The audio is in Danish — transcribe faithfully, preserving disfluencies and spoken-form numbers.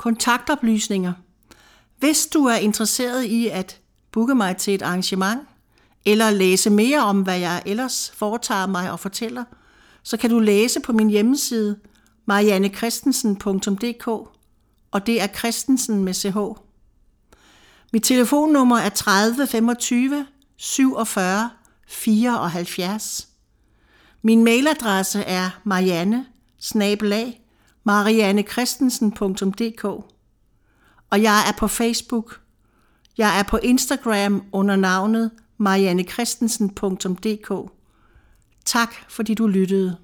Kontaktoplysninger. Hvis du er interesseret i at booke mig til et arrangement, eller læse mere om, hvad jeg ellers foretager mig og fortæller, så kan du læse på min hjemmeside marianne christensen punktum d k, og det er Christensen med ch. Mit telefonnummer er tredive femogtyve syvogfyrre fireoghalvfjerds. Min mailadresse er marianne bindestreg marianne christensen punktum d k, og jeg er på Facebook. Jeg er på Instagram under navnet marianne christensen punktum d k. Tak fordi du lyttede.